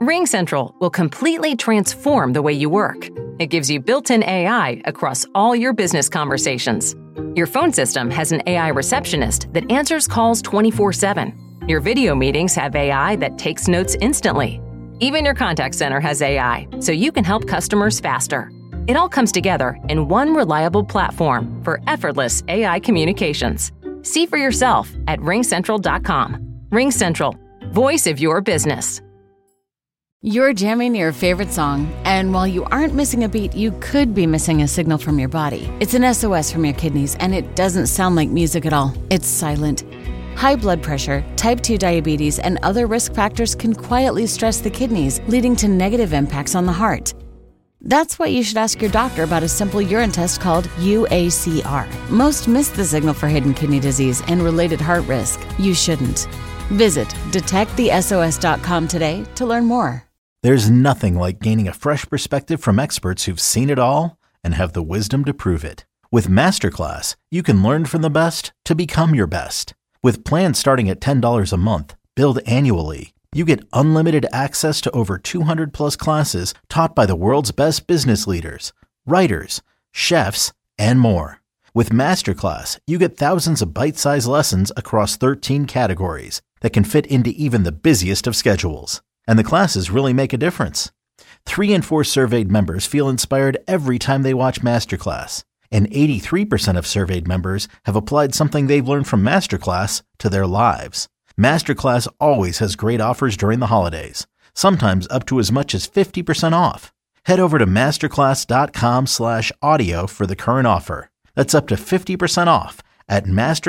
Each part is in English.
RingCentral will completely transform the way you work. It gives you built-in AI across all your business conversations. Your phone system has an AI receptionist that answers calls 24/7. Your video meetings have AI that takes notes instantly. Even your contact center has AI, so you can help customers faster. It all comes together in one reliable platform for effortless AI communications. See for yourself at ringcentral.com. RingCentral, voice of your business. You're jamming your favorite song, and while you aren't missing a beat, you could be missing a signal from your body. It's an SOS from your kidneys, and it doesn't sound like music at all. It's silent. High blood pressure, type 2 diabetes, and other risk factors can quietly stress the kidneys, leading to negative impacts on the heart. That's why you should ask your doctor about a simple urine test called UACR. Most miss the signal for hidden kidney disease and related heart risk. You shouldn't. Visit detectthesos.com today to learn more. There's nothing like gaining a fresh perspective from experts who've seen it all and have the wisdom to prove it. With Masterclass, you can learn from the best to become your best. With plans starting at $10 a month, billed annually, you get unlimited access to over 200 plus classes taught by the world's best business leaders, writers, chefs, and more. With Masterclass, you get thousands of bite-sized lessons across 13 categories that can fit into even the busiest of schedules. And the classes really make a difference. 3 in 4 surveyed members feel inspired every time they watch Masterclass. And 83% of surveyed members have applied something they've learned from Masterclass to their lives. Masterclass always has great offers during the holidays, sometimes up to as much as 50% off. Head over to masterclass.com/audio for the current offer. That's up to 50% off at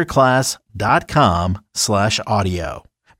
masterclass.com/audio.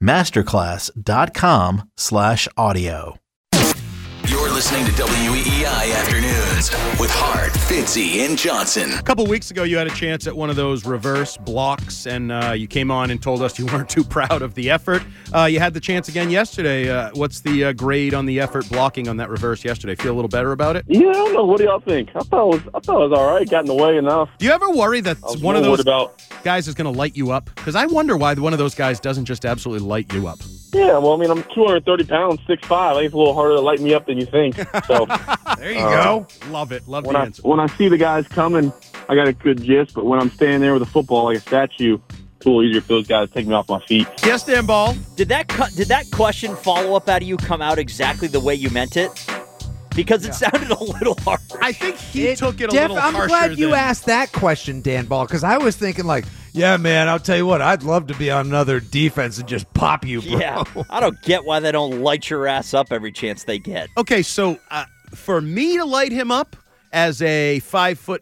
masterclass.com/audio. You're listening to WEEI Afternoons with Hart, Fitzy, and Johnson. A couple weeks ago, you had a chance at one of those reverse blocks, and you came on and told us you weren't too proud of the effort. You had the chance again yesterday. What's the grade on the effort blocking on that reverse yesterday? Feel a little better about it? Yeah, I don't know. What do y'all think? I thought it was all right. Got in the way enough. Do you ever worry that one of those guys is going to light you up? Because I wonder why one of those guys doesn't just absolutely light you up. Yeah, well, I mean, I'm 230 pounds, 6'5". I think it's a little harder to light me up than you think. So there you go. Love it. Love the answer. When I see the guys coming, I got a good gist. But when I'm standing there with a football like a statue, it's a little easier for those guys to take me off my feet. Yes, Dan Ball. Did that question follow up out of you come out exactly the way you meant it? Because it sounded a little hard. I think he took it a little harsher. I'm glad you asked that question, Dan Ball, because I was thinking like, yeah, man, I'll tell you what, I'd love to be on another defense and just pop you, bro. Yeah, I don't get why they don't light your ass up every chance they get. Okay, so for me to light him up as a 5'0",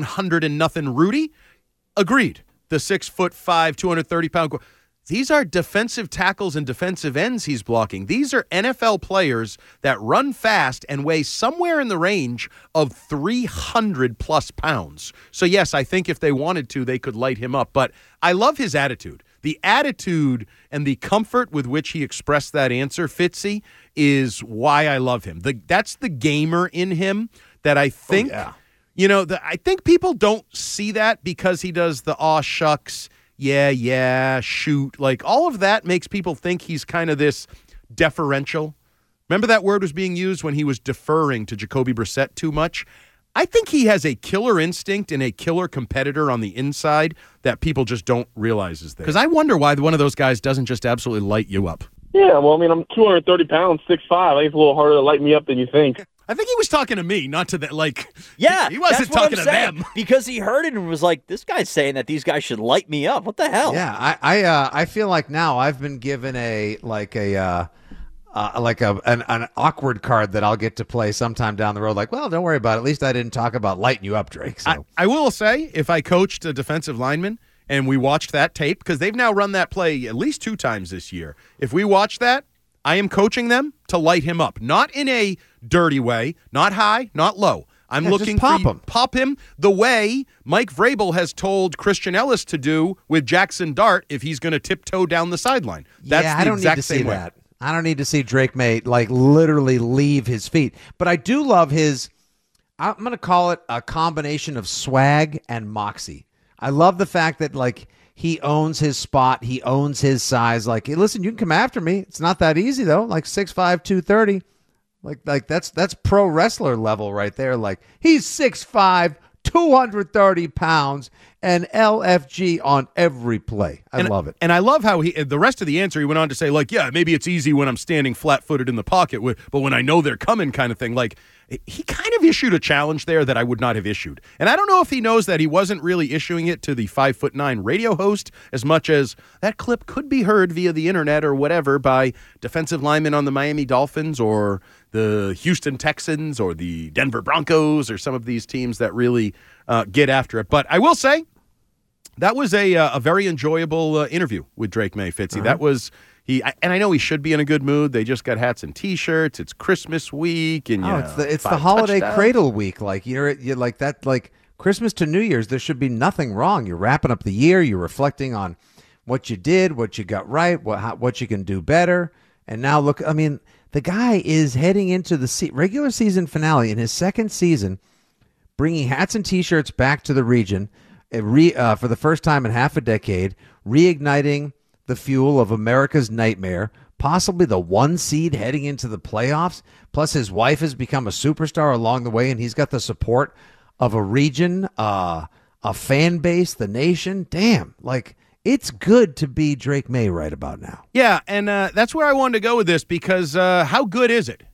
100 Rudy, agreed. The 6'5", 230-pound. These are defensive tackles and defensive ends he's blocking. These are NFL players that run fast and weigh somewhere in the range of 300-plus pounds. So, yes, I think if they wanted to, they could light him up. But I love his attitude. The attitude and the comfort with which he expressed that answer, Fitzy, is why I love him. That's the gamer in him that I think, I think people don't see that because he does the aw shucks, yeah, shoot. Like, all of that makes people think he's kind of this deferential. Remember that word was being used when he was deferring to Jacoby Brissett too much? I think he has a killer instinct and a killer competitor on the inside that people just don't realize is there. Because I wonder why one of those guys doesn't just absolutely light you up. Yeah, well, I mean, I'm 230 pounds, 6'5". I think it's a little harder to light me up than you think. I think he was talking to me, not to that. Yeah, he wasn't talking to them because he heard it and was like, "This guy's saying that these guys should light me up. What the hell?" Yeah, I feel like now I've been given an awkward card that I'll get to play sometime down the road. Like, well, don't worry about it. At least I didn't talk about lighting you up, Drake. So I will say, if I coached a defensive lineman and we watched that tape, because they've now run that play at least 2 times this year. If we watch that, I am coaching them to light him up, not in a dirty way, not high, not low. I'm looking for pop him the way Mike Vrabel has told Christian Ellis to do with Jackson Dart if he's going to tiptoe down the sideline. That's the exact same way. I don't need to see Drake May literally leave his feet, but I do love his. I'm going to call it a combination of swag and moxie. I love the fact that he owns his spot. He owns his size. Like, hey, listen, you can come after me. It's not that easy, though. Like 6'5", 230. Like that's pro wrestler level right there. Like, he's 6'5", 230 pounds, and LFG on every play. I love it. And I love how the rest of the answer, he went on to say, like, yeah, maybe it's easy when I'm standing flat-footed in the pocket, but when I know they're coming kind of thing. Like, he kind of issued a challenge there that I would not have issued. And I don't know if he knows that he wasn't really issuing it to the 5'9" radio host as much as that clip could be heard via the internet or whatever by defensive linemen on the Miami Dolphins or the Houston Texans or the Denver Broncos or some of these teams that really get after it. But I will say that was a very enjoyable interview with Drake May, Fitzy. That was... and I know he should be in a good mood. They just got hats and T-shirts. It's Christmas week, and it's the holiday cradle week. Like you're like that. Like Christmas to New Year's, there should be nothing wrong. You're wrapping up the year. You're reflecting on what you did, what you got right, what you can do better. And now look, I mean, the guy is heading into the regular season finale in his second season, bringing hats and T-shirts back to the region for the first time in half a decade, reigniting the fuel of America's nightmare, possibly the 1 seed heading into the playoffs. Plus, his wife has become a superstar along the way, and he's got the support of a region, a fan base, the nation. Damn, like, it's good to be Drake May right about now. Yeah, and that's where I wanted to go with this because how good is it?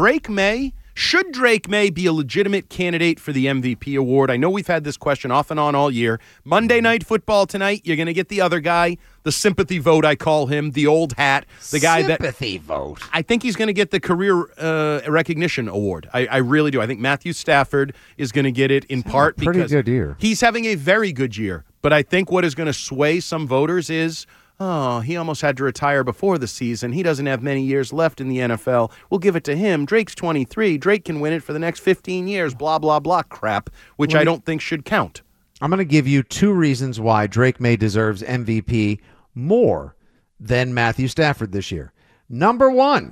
Should Drake May be a legitimate candidate for the MVP award? I know we've had this question off and on all year. Monday Night Football tonight, you're going to get the other guy, the sympathy vote, I call him, the old hat, the guy sympathy vote. I think he's going to get the career recognition award. I really do. I think Matthew Stafford is going to get it in part because good year. He's having a very good year. But I think what is going to sway some voters is, oh, he almost had to retire before the season. He doesn't have many years left in the NFL. We'll give it to him. Drake's 23. Drake can win it for the next 15 years, blah, blah, blah crap, which I don't think should count. I'm going to give you 2 reasons why Drake May deserves MVP more than Matthew Stafford this year. Number 1,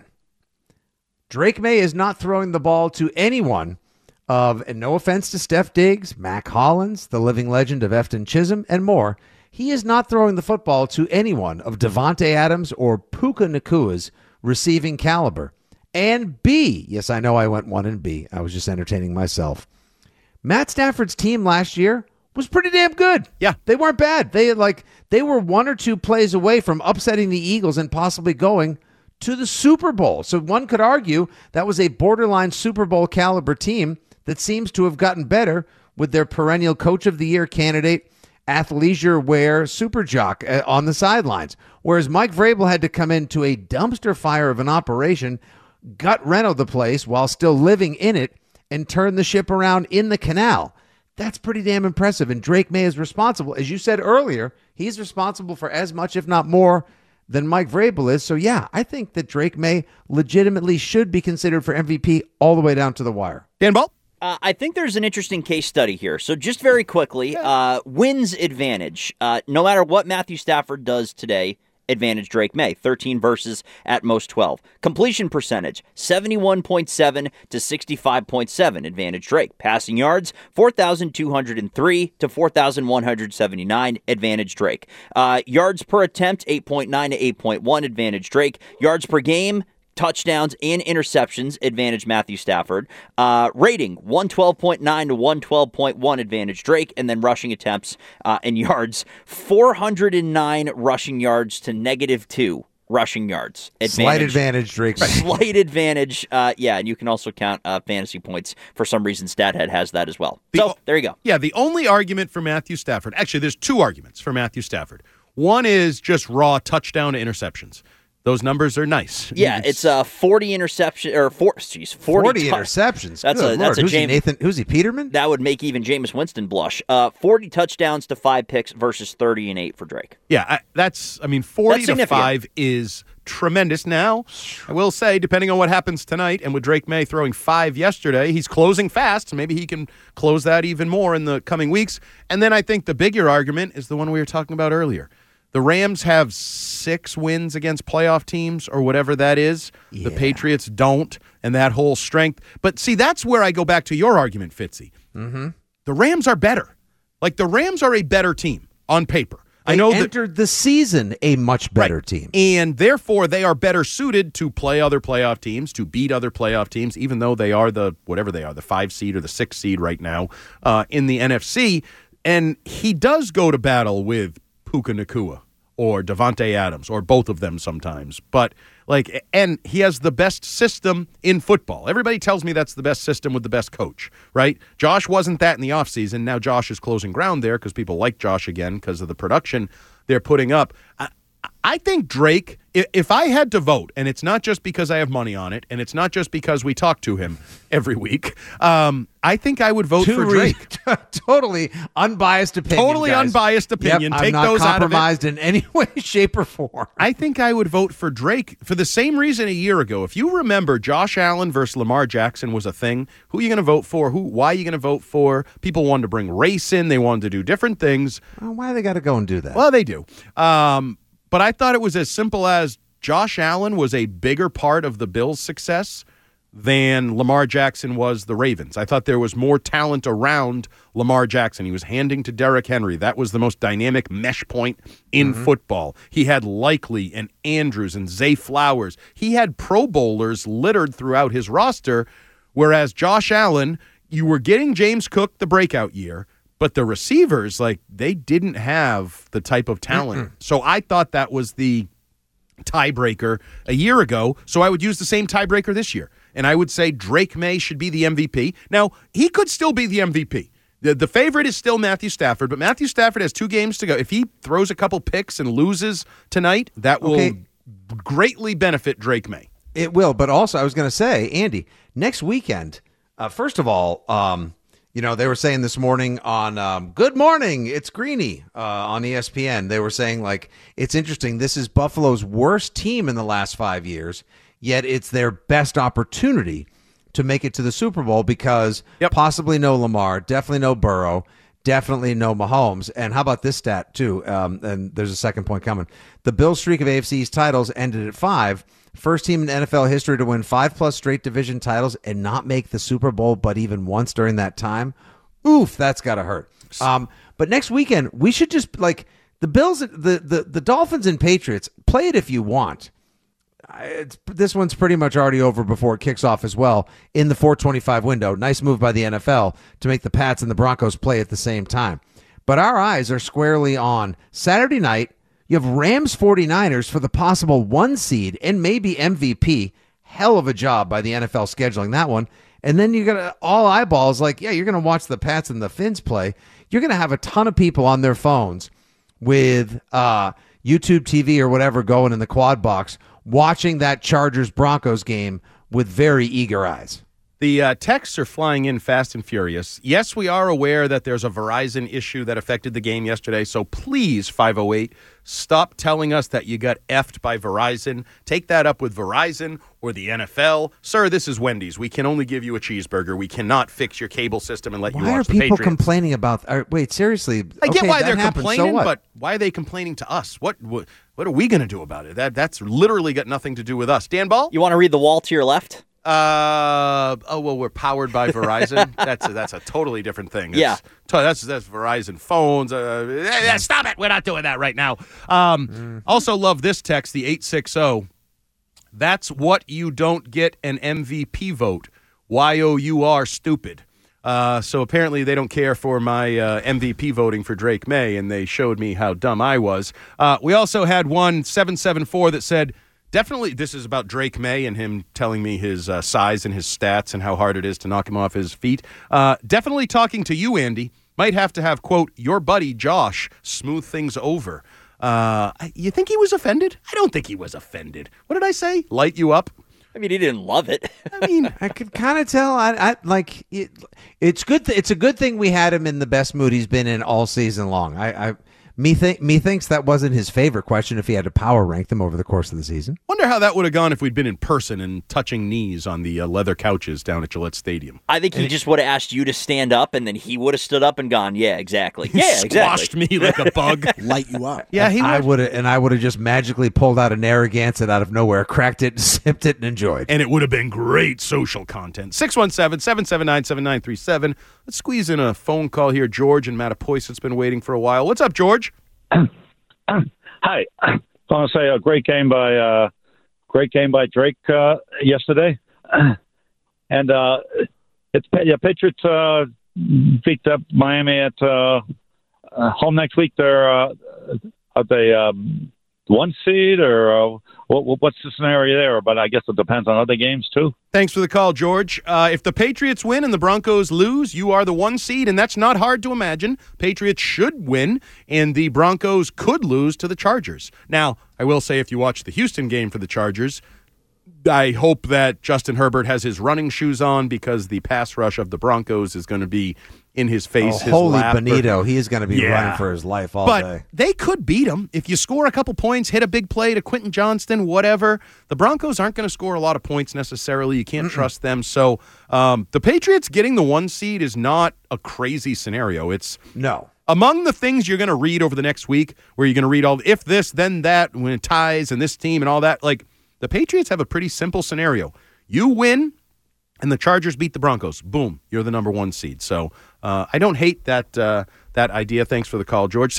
Drake May is not throwing the ball to anyone and no offense to Steph Diggs, Mac Hollins, the living legend of Efton Chisholm, and more. He is not throwing the football to anyone of Devontae Adams or Puka Nakua's receiving caliber. And B, yes, I know I went 1 and B. I was just entertaining myself. Matt Stafford's team last year was pretty damn good. Yeah. They weren't bad. They were 1 or 2 plays away from upsetting the Eagles and possibly going to the Super Bowl. So one could argue that was a borderline Super Bowl caliber team that seems to have gotten better with their perennial Coach of the Year candidate, athleisure wear super jock on the sidelines. Whereas Mike Vrabel had to come into a dumpster fire of an operation, gut reno the place while still living in it, and turn the ship around in the canal. That's pretty damn impressive. And Drake May is responsible. As you said earlier, he's responsible for as much, if not more, than Mike Vrabel is. So, yeah, I think that Drake May legitimately should be considered for MVP all the way down to the wire. Dan Ball? I think there's an interesting case study here. So just very quickly, wins advantage. No matter what Matthew Stafford does today, advantage Drake May. 13 versus at most 12. Completion percentage, 71.7 to 65.7. Advantage Drake. Passing yards, 4,203 to 4,179. Advantage Drake. Yards per attempt, 8.9 to 8.1. Advantage Drake. Yards per game, touchdowns and interceptions, advantage Matthew Stafford. Rating, 112.9 to 112.1, advantage Drake. And then rushing attempts and yards, 409 rushing yards to -2 rushing yards. Slight advantage, Drake. Slight advantage. Yeah, and you can also count fantasy points. For some reason, StatHead has that as well. So, there you go. Yeah, the only argument for Matthew Stafford, actually, there's 2 arguments for Matthew Stafford. One is just raw touchdown to interceptions. Those numbers are nice. Yeah, it's 40 interception or 40 interceptions. That's Good a Lord. Who's James, Nathan? Who's he? Peterman? That would make even Jameis Winston blush. 40 touchdowns to 5 picks versus 30 and 8 for Drake. Yeah, 40 to 5 is tremendous. Now, I will say, depending on what happens tonight, and with Drake May throwing 5 yesterday, he's closing fast. So maybe he can close that even more in the coming weeks. And then I think the bigger argument is the one we were talking about earlier. The Rams have 6 wins against playoff teams or whatever that is. Yeah. The Patriots don't, and that whole strength. But see, that's where I go back to your argument, Fitzy. Mm-hmm. The Rams are better. Like, the Rams are a better team on paper. They entered the season a much better team. And therefore, they are better suited to play other playoff teams, to beat other playoff teams, even though they are the 5 seed or the 6 seed right now in the NFC. And he does go to battle with Puka Nacua or Devontae Adams or both of them sometimes. But and he has the best system in football. Everybody tells me that's the best system with the best coach, right? Josh wasn't that in the offseason. Now Josh is closing ground there because people like Josh again because of the production they're putting up. I think Drake, if I had to vote, and it's not just because I have money on it, and it's not just because we talk to him every week, I think I would vote for Drake. Totally unbiased opinion. Totally guys. Unbiased opinion. Yep, Take I'm not those out of it. compromised in any way, shape, or form. I think I would vote for Drake for the same reason a year ago. If you remember, Josh Allen versus Lamar Jackson was a thing. Who are you going to vote for? Why are you going to vote for? People wanted to bring race in. They wanted to do different things. Well, why do they got to go and do that? Well, they do. But I thought it was as simple as Josh Allen was a bigger part of the Bills' success than Lamar Jackson was the Ravens. I thought there was more talent around Lamar Jackson. He was handing to Derrick Henry. That was the most dynamic mesh point in football. He had Likely and Andrews and Zay Flowers. He had Pro Bowlers littered throughout his roster, whereas Josh Allen, you were getting James Cook the breakout year, but the receivers, they didn't have the type of talent. So I thought that was the tiebreaker a year ago. So I would use the same tiebreaker this year. And I would say Drake May should be the MVP. Now, he could still be the MVP. The favorite is still Matthew Stafford, but Matthew Stafford has 2 games to go. If he throws a couple picks and loses tonight, that will greatly benefit Drake May. It will, but also I was going to say, Andy, next weekend, first of all, they were saying this morning on Good Morning, It's Greeny on ESPN. They were saying, it's interesting. This is Buffalo's worst team in the last 5 years, yet it's their best opportunity to make it to the Super Bowl because possibly no Lamar, definitely no Burrow, definitely no Mahomes. And how about this stat, too? And there's a second point coming. The Bills' streak of AFC East titles ended at 5. First team in NFL history to win 5+ straight division titles and not make the Super Bowl, but even once during that time. Oof, that's got to hurt. But next weekend, we should just, the Bills, the Dolphins and Patriots, play it if you want. This one's pretty much already over before it kicks off as well in the 4:25 window. Nice move by the NFL to make the Pats and the Broncos play at the same time. But our eyes are squarely on Saturday night. You have Rams 49ers for the possible 1 seed and maybe MVP. Hell of a job by the NFL scheduling that one. And then you got all eyeballs you're going to watch the Pats and the Finns play. You're going to have a ton of people on their phones with YouTube TV or whatever going in the quad box watching that Chargers-Broncos game with very eager eyes. The texts are flying in fast and furious. Yes, we are aware that there's a Verizon issue that affected the game yesterday, so please, 508, stop telling us that you got effed by Verizon. Take that up with Verizon or the NFL. Sir, this is Wendy's. We can only give you a cheeseburger. We cannot fix your cable system and let you watch the Patriots. Why are people complaining about wait, seriously. I get why they're complaining, so but why are they complaining to us? What are we going to do about it? That's literally got nothing to do with us. Dan Ball? You want to read the wall to your left? We're powered by Verizon. That's a totally different thing. That's Verizon phones. Stop it. We're not doing that right now. Also love this text, the 860. That's what you don't get an MVP vote. YOUR stupid. So apparently they don't care for my MVP voting for Drake May, and they showed me how dumb I was. We also had one 774 that said, definitely, this is about Drake May and him telling me his size and his stats and how hard it is to knock him off his feet. Definitely talking to you, Andy. Might have to have, quote, your buddy Josh smooth things over. You think he was offended? I don't think he was offended. What did I say? Light you up? I mean, he didn't love it. I mean, I could kind of tell. It's good. It's a good thing we had him in the best mood he's been in all season long. Methinks that wasn't his favorite question if he had to power rank them over the course of the season. Wonder how that would have gone if we'd been in person and touching knees on the leather couches down at Gillette Stadium. I think he just would have asked you to stand up, and then he would have stood up and gone, yeah, exactly. Yeah, squashed exactly. me like a bug. Light you up. Yeah, he would. I would have just magically pulled out a Narragansett out of nowhere, cracked it, sipped it, and enjoyed. And it would have been great social content. 617-779-7937. Let's squeeze in a phone call here. George and Mattapoisett's been waiting for a while. What's up, George? Hi. I want to say a great game by Drake yesterday, and Patriots beat up Miami at home next week. They're are they one seed or what's the scenario there? But I guess it depends on other games too. Thanks for the call, George. If the Patriots win and the Broncos lose, you are the one seed, and that's not hard to imagine. Patriots should win, and the Broncos could lose to the Chargers. Now, I will say if you watch the Houston game for the Chargers, I hope that Justin Herbert has his running shoes on because the pass rush of the Broncos is going to be in his face, his holy lap. Benito. He is going to be running for his life all but day. They could beat him. If you score a couple points, hit a big play to Quentin Johnston, whatever, the Broncos aren't going to score a lot of points necessarily. You can't trust them. So the Patriots getting the one seed is not a crazy scenario. It's among the things you're going to read over the next week where you're going to read all if this, then that, when it ties and this team and all that. Like, the Patriots have a pretty simple scenario. You win, and the Chargers beat the Broncos. Boom, you're the number one seed. So I don't hate that idea. Thanks for the call, George.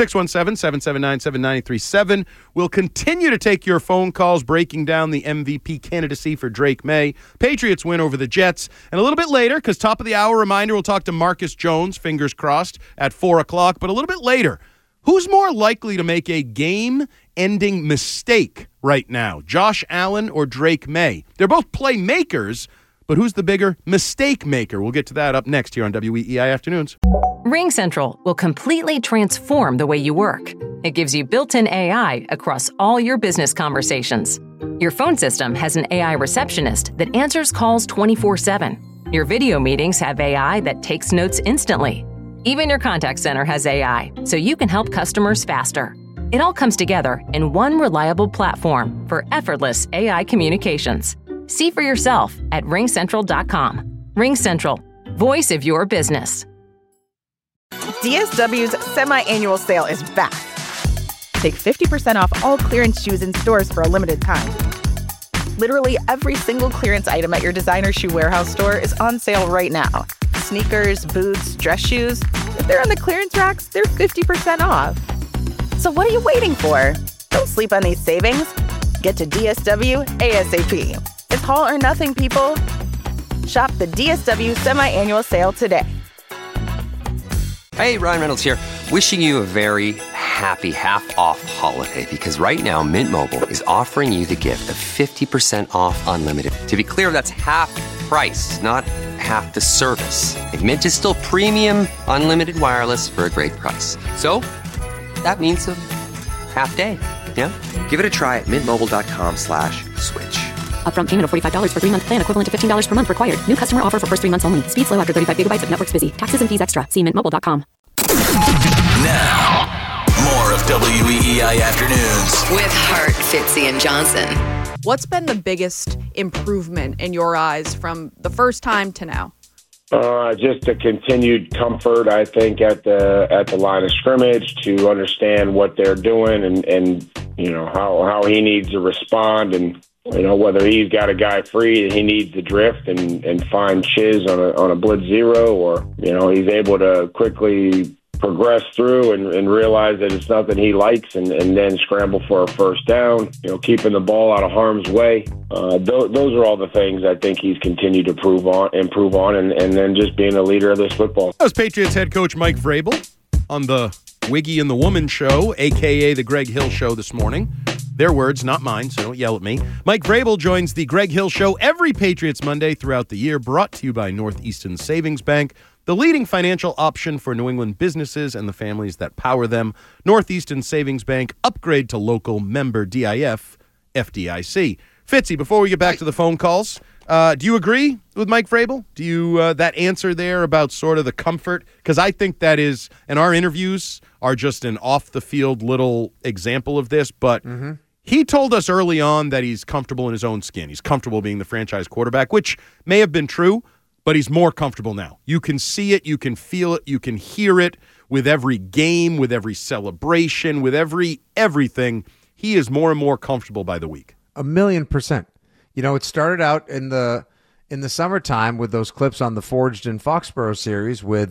617-779-7937. We'll continue to take your phone calls breaking down the MVP candidacy for Drake May. Patriots win over the Jets. And a little bit later, because top of the hour reminder, we'll talk to Marcus Jones, fingers crossed, at 4 o'clock. But a little bit later, who's more likely to make a game-ending mistake right now, Josh Allen or Drake May? They're both playmakers, but who's the bigger mistake maker? We'll get to that up next here on WEEI Afternoons. RingCentral will completely transform the way you work. It gives you built-in AI across all your business conversations. Your phone system has an AI receptionist that answers calls 24/7. Your video meetings have AI that takes notes instantly. Even your contact center has AI, so you can help customers faster. It all comes together in one reliable platform for effortless AI communications. See for yourself at ringcentral.com. RingCentral, voice of your business. DSW's semi-annual sale is back. Take 50% off all clearance shoes in stores for a limited time. Literally every single clearance item at your designer shoe warehouse store is on sale right now. Sneakers, boots, dress shoes. If they're on the clearance racks, they're 50% off. So what are you waiting for? Don't sleep on these savings. Get to DSW ASAP. It's all or nothing, people. Shop the DSW semi-annual sale today. Hey, Ryan Reynolds here. Wishing you a very happy half-off holiday because right now Mint Mobile is offering you the gift of 50% off unlimited. To be clear, that's half price, not half the service. And Mint is still premium unlimited wireless for a great price. So that means a half day. Yeah? Give it a try at mintmobile.com/switch. Upfront payment of $45 for 3-month plan equivalent to $15 per month required. New customer offer for first 3 months only. Speed slow after 35 gigabytes if network's busy. Taxes and fees extra. See mintmobile.com. Now, more of WEEI Afternoons. With Hart, Fitzy, and Johnson. What's been the biggest improvement in your eyes from the first time to now? Just the continued comfort, I think, at the line of scrimmage to understand what they're doing and you know how he needs to respond, and you know whether he's got a guy free and he needs to drift and find Chiz on a blitz zero, or you know he's able to quickly progress through and realize that it's nothing he likes and then scramble for a first down, you know, keeping the ball out of harm's way. Those are all the things I think he's continued to improve on, and then just being a leader of this football. That was Patriots head coach Mike Vrabel on the Wiggy and the Woman show, a.k.a. the Greg Hill show this morning. Their words, not mine, so don't yell at me. Mike Vrabel joins the Greg Hill show every Patriots Monday throughout the year, brought to you by Northeastern Savings Bank, the leading financial option for New England businesses and the families that power them. Northeastern Savings Bank, upgrade to local, member DIF, FDIC. Fitzy, before we get back to the phone calls, do you agree with Mike Vrabel? Do you that answer there about sort of the comfort? Because I think that is, and our interviews are just an off-the-field little example of this, but he told us early on that he's comfortable in his own skin. He's comfortable being the franchise quarterback, which may have been true, but he's more comfortable now. You can see it, you can feel it, you can hear it with every game, with every celebration, with everything. He is more and more comfortable by the week. 1,000,000%. You know, it started out in the summertime with those clips on the Forged in Foxborough series with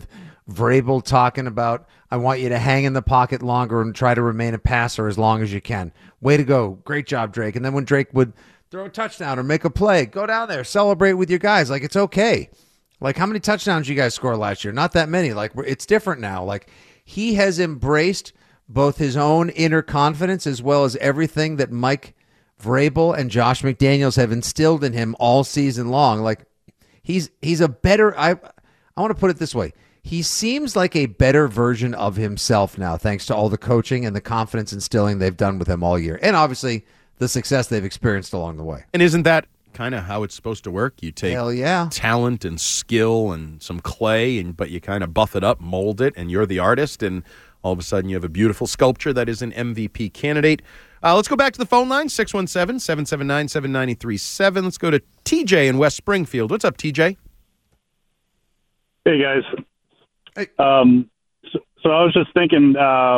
Vrabel talking about, I want you to hang in the pocket longer and try to remain a passer as long as you can. Way to go. Great job, Drake. And then when Drake would throw a touchdown or make a play, go down there, celebrate with your guys. Like, it's okay. Like, how many touchdowns you guys score last year? Not that many. Like, it's different now. Like, he has embraced both his own inner confidence as well as everything that Mike Vrabel and Josh McDaniels have instilled in him all season long. Like, he's a better, I want to put it this way. He seems like a better version of himself now, thanks to all the coaching and the confidence instilling they've done with him all year. And obviously the success they've experienced along the way. And isn't that kind of how it's supposed to work? You take yeah. talent and skill and some clay, but you kind of buff it up, mold it, and you're the artist, and all of a sudden you have a beautiful sculpture that is an MVP candidate. Let's go back to the phone line, 617-779-7937. Let's go to TJ in West Springfield. What's up, TJ? Hey, guys. Hey. So I was just thinking,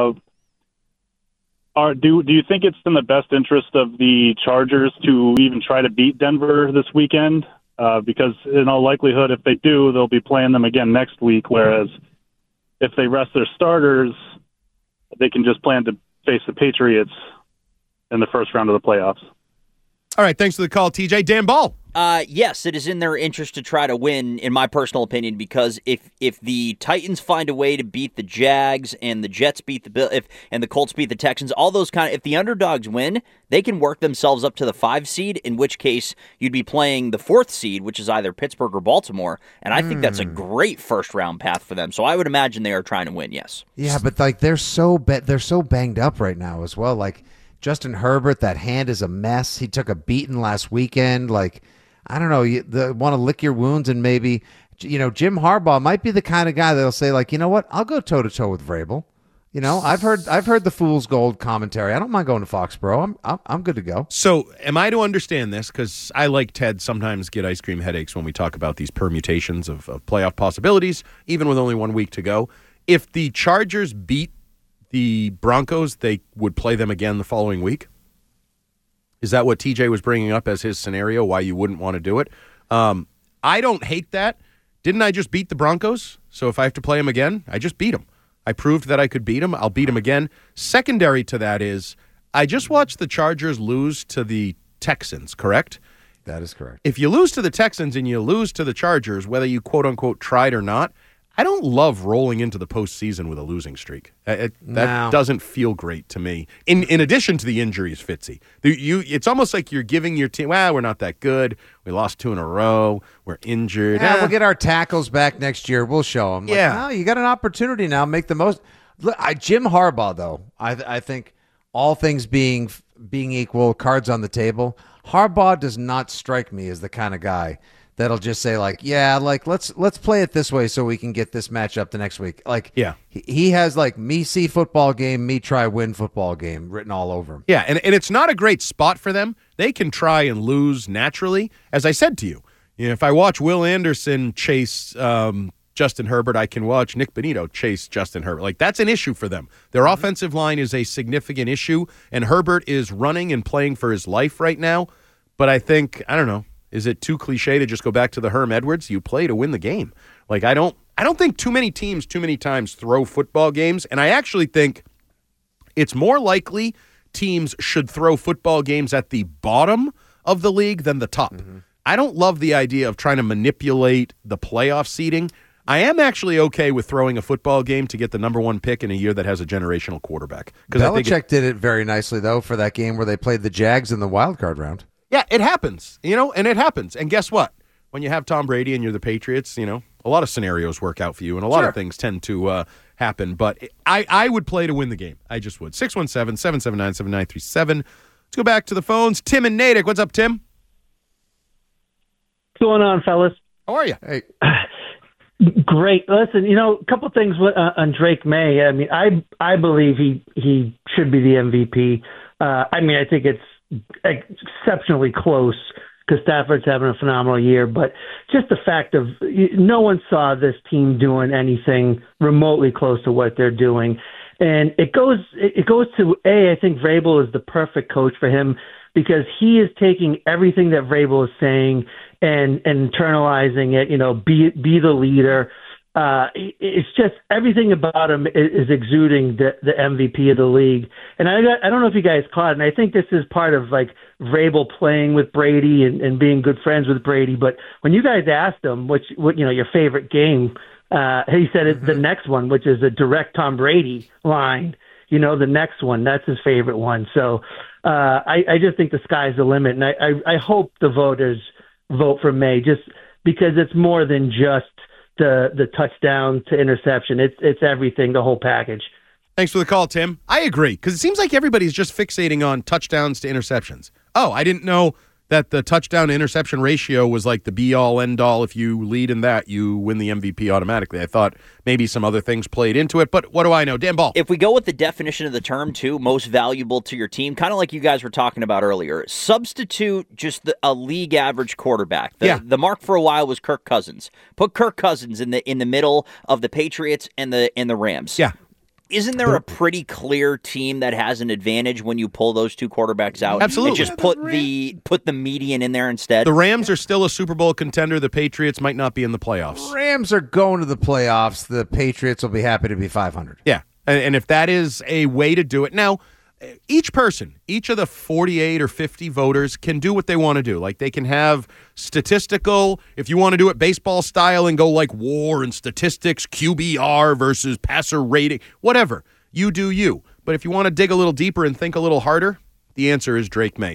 do you think it's in the best interest of the Chargers to even try to beat Denver this weekend? Because in all likelihood, if they do, they'll be playing them again next week, whereas if they rest their starters, they can just plan to face the Patriots in the first round of the playoffs. All right, thanks for the call, TJ. Dan Ball. Yes, it is in their interest to try to win, in my personal opinion, because if the Titans find a way to beat the Jags and the Jets beat the Bill, and the Colts beat the Texans, all those if the underdogs win, they can work themselves up to the 5 seed, in which case you'd be playing the 4th seed, which is either Pittsburgh or Baltimore, and I think that's a great first-round path for them. So I would imagine they are trying to win, yes. Yeah, but like they're so banged up right now as well. Like Justin Herbert, that hand is a mess. He took a beating last weekend. Like, I don't know, you want to lick your wounds, and maybe, Jim Harbaugh might be the kind of guy that'll say, like, you know what, I'll go toe-to-toe with Vrabel. I've heard the fool's gold commentary. I don't mind going to Foxborough. I'm good to go. So am I to understand this? Because I, like Ted, sometimes get ice cream headaches when we talk about these permutations of playoff possibilities, even with only 1 week to go. If the Chargers beat the Broncos, they would play them again the following week? Is that what TJ was bringing up as his scenario, why you wouldn't want to do it? I don't hate that. Didn't I just beat the Broncos? So if I have to play them again, I just beat them. I proved that I could beat them. I'll beat them again. Secondary to that is I just watched the Chargers lose to the Texans, correct? That is correct. If you lose to the Texans and you lose to the Chargers, whether you quote-unquote tried or not, I don't love rolling into the postseason with a losing streak. That doesn't feel great to me. In addition to the injuries, Fitzy, it's almost like you're giving your team, we're not that good. We lost 2 in a row. We're injured. Yeah, we'll get our tackles back next year. We'll show them. No, you got an opportunity now. Make the most. Look, Jim Harbaugh, though, I think all things being equal, cards on the table, Harbaugh does not strike me as the kind of guy that'll just say, like, let's play it this way so we can get this matchup the next week. Like, yeah, he has, like, me see football game, me try win football game written all over him. Yeah, and it's not a great spot for them. They can try and lose naturally. As I said to you, if I watch Will Anderson chase Justin Herbert, I can watch Nick Bonito chase Justin Herbert. Like, that's an issue for them. Their offensive line is a significant issue, and Herbert is running and playing for his life right now. But I think, I don't know, is it too cliche to just go back to the Herm Edwards? You play to win the game. Like, I don't think too many teams too many times throw football games, and I actually think it's more likely teams should throw football games at the bottom of the league than the top. Mm-hmm. I don't love the idea of trying to manipulate the playoff seeding. I am actually okay with throwing a football game to get the number 1 pick in a year that has a generational quarterback. Belichick did it very nicely, though, for that game where they played the Jags in the wild card round. Yeah, it happens, and it happens. And guess what? When you have Tom Brady and you're the Patriots, a lot of scenarios work out for you, and a lot of things tend to happen. But I would play to win the game. I just would. 617-779-7937. Let's go back to the phones. Tim and Natick. What's up, Tim? What's going on, fellas? How are you? Hey. Great. Listen, a couple things on Drake May. I mean, I believe he should be the MVP. I think it's exceptionally close because Stafford's having a phenomenal year, but just the fact of no one saw this team doing anything remotely close to what they're doing. And it goes to I think Vrabel is the perfect coach for him because he is taking everything that Vrabel is saying and internalizing it, be the leader. It's just everything about him is exuding the MVP of the league. And I don't know if you guys caught it, and I think this is part of like Vrabel playing with Brady and being good friends with Brady. But when you guys asked him what your favorite game, he said it's the next one, which is a direct Tom Brady line. The next one, that's his favorite one. So I just think the sky's the limit, and I hope the voters vote for May just because it's more than just the touchdown to interception. It's everything, the whole package. Thanks for the call, Tim. I agree, because it seems like everybody's just fixating on touchdowns to interceptions. Oh, I didn't know that the touchdown to interception ratio was like the be-all, end-all. If you lead in that, you win the MVP automatically. I thought maybe some other things played into it, but what do I know? Dan Ball. If we go with the definition of the term, too, most valuable to your team, kind of like you guys were talking about earlier, substitute just a league average quarterback. The mark for a while was Kirk Cousins. Put Kirk Cousins in the middle of the Patriots and the Rams. Yeah. Isn't there a pretty clear team that has an advantage when you pull those two quarterbacks out? Absolutely. And just put the median in there instead? The Rams are still a Super Bowl contender. The Patriots might not be in the playoffs. Rams are going to the playoffs. The Patriots will be happy to be 500. Yeah, and if that is a way to do it. Now, each of the 48 or 50 voters can do what they want to do. Like, they can have statistical, if you want to do it baseball style and go like WAR and statistics, QBR versus passer rating, whatever. You do you. But if you want to dig a little deeper and think a little harder, the answer is Drake May.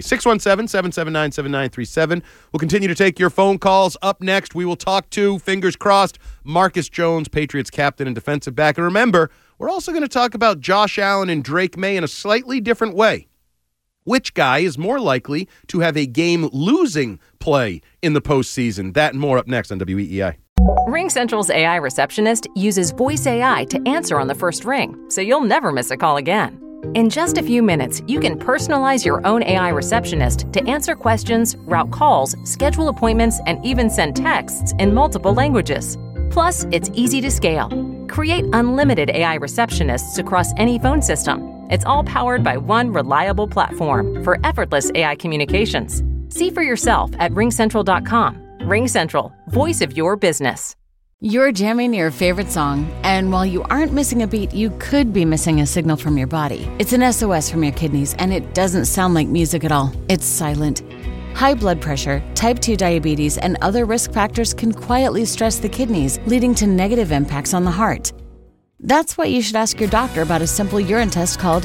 617-779-7937. We'll continue to take your phone calls. Up next, we will talk to, fingers crossed, Marcus Jones, Patriots captain and defensive back. And remember, we're also going to talk about Josh Allen and Drake May in a slightly different way. Which guy is more likely to have a game-losing play in the postseason? That and more up next on WEEI. RingCentral's AI receptionist uses voice AI to answer on the first ring, so you'll never miss a call again. In just a few minutes, you can personalize your own AI receptionist to answer questions, route calls, schedule appointments, and even send texts in multiple languages. Plus, it's easy to scale. Create unlimited AI receptionists across any phone system. It's all powered by one reliable platform for effortless AI communications. See for yourself at ringcentral.com. RingCentral, voice of your business. You're jamming your favorite song, and while you aren't missing a beat, you could be missing a signal from your body. It's an SOS from your kidneys, and it doesn't sound like music at all. It's silent. High blood pressure, type 2 diabetes, and other risk factors can quietly stress the kidneys, leading to negative impacts on the heart. That's why you should ask your doctor about a simple urine test called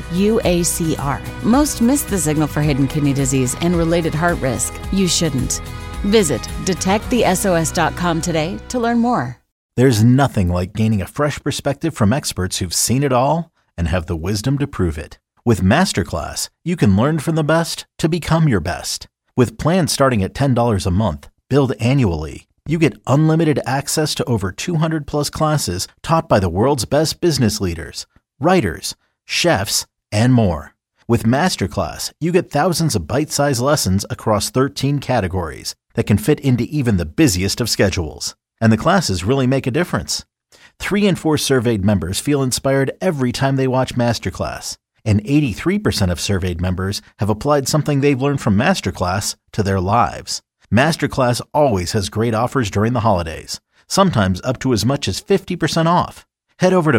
UACR. Most miss the signal for hidden kidney disease and related heart risk. You shouldn't. Visit detectthesos.com today to learn more. There's nothing like gaining a fresh perspective from experts who've seen it all and have the wisdom to prove it. With Masterclass, you can learn from the best to become your best. With plans starting at $10 a month, billed annually, you get unlimited access to over 200 plus classes taught by the world's best business leaders, writers, chefs, and more. With Masterclass, you get thousands of bite-sized lessons across 13 categories that can fit into even the busiest of schedules. And the classes really make a difference. 3 in 4 surveyed members feel inspired every time they watch Masterclass. And 83% of surveyed members have applied something they've learned from Masterclass to their lives. Masterclass always has great offers during the holidays, sometimes up to as much as 50% off. Head over to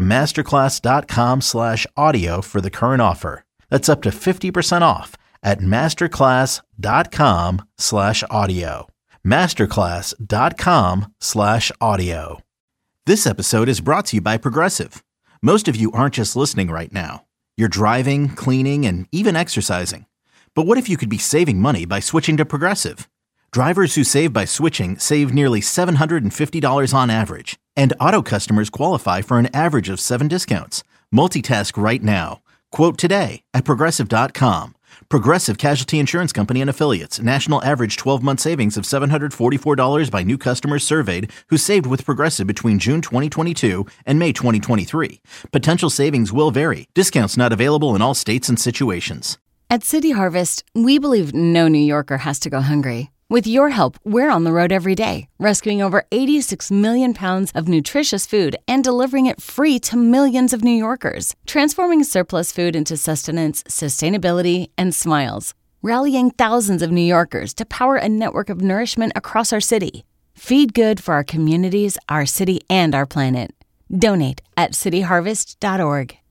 masterclass.com/audio for the current offer. That's up to 50% off at masterclass.com/audio. masterclass.com/audio. This episode is brought to you by Progressive. Most of you aren't just listening right now. You're driving, cleaning, and even exercising. But what if you could be saving money by switching to Progressive? Drivers who save by switching save nearly $750 on average. And auto customers qualify for an average of 7 discounts. Multitask right now. Quote today at Progressive.com. Progressive Casualty Insurance Company and Affiliates. National average 12-month savings of $744 by new customers surveyed who saved with Progressive between June 2022 and May 2023. Potential savings will vary. Discounts not available in all states and situations. At City Harvest, we believe no New Yorker has to go hungry. With your help, we're on the road every day, rescuing over 86 million pounds of nutritious food and delivering it free to millions of New Yorkers, transforming surplus food into sustenance, sustainability, and smiles, rallying thousands of New Yorkers to power a network of nourishment across our city. Feed good for our communities, our city, and our planet. Donate at cityharvest.org.